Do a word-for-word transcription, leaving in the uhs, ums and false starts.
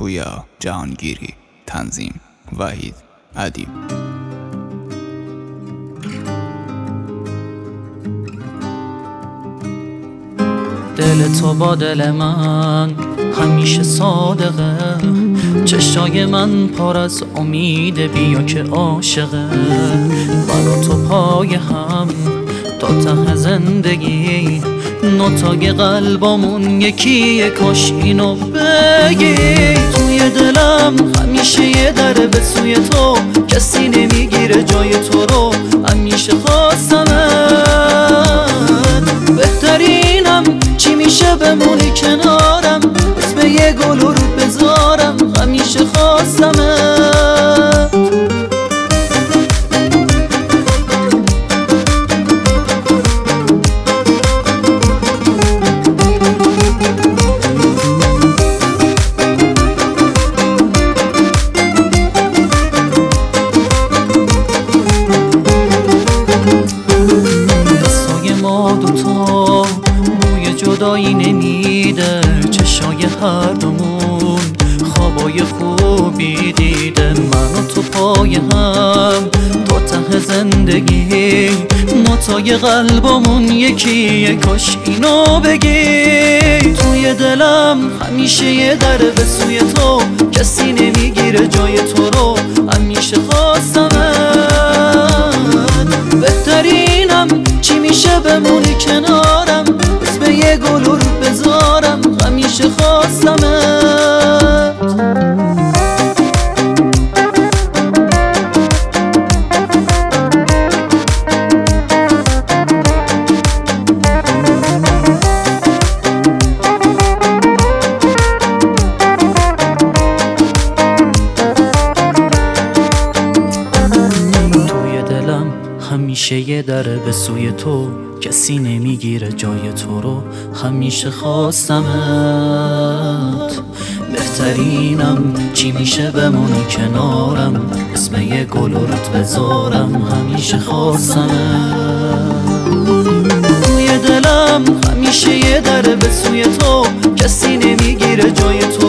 پویا جهانگیری. تنظیم وحید ادیب. دل تو با دل من همیشه صادقه، چشای من پر از امید، بیا که عاشقه. من و تو پای هم تا ته زندگی، نوتای قلبمون یکیه، کاش اینو بگی. توی دلم همیشه یه در به سوی تو، کسی نمیگیره جای تو رو، همیشه خواستمت. بهترینم چی میشه بمونی کنارم، اسم یه گل رو بذارم، همیشه خواستمت. جدایی نمیده، چشای هر دومون خوابای خوبی دیده. من و تو پای هم تا ته زندگی، نوتای قلبمون یکیه، کاش اینو بگی. توی دلم همیشه یه در به سوی تو، کسی نمیگیره جای تو رو، همیشه خواستمت. بهترینم چی میشه بمونی کنارم، اسم یه گل رو بذارم، همیشه خواستمت. توی دلم همیشه یه در به سوی تو، کسی نمیگیره جای تو رو، همیشه خواستمت. بهترینم چی میشه بمونی کنارم، اسم یه گل روت بذارم، همیشه خواستمت. توی دلم همیشه یه در به سوی تو، کسی نمیگیره جای تو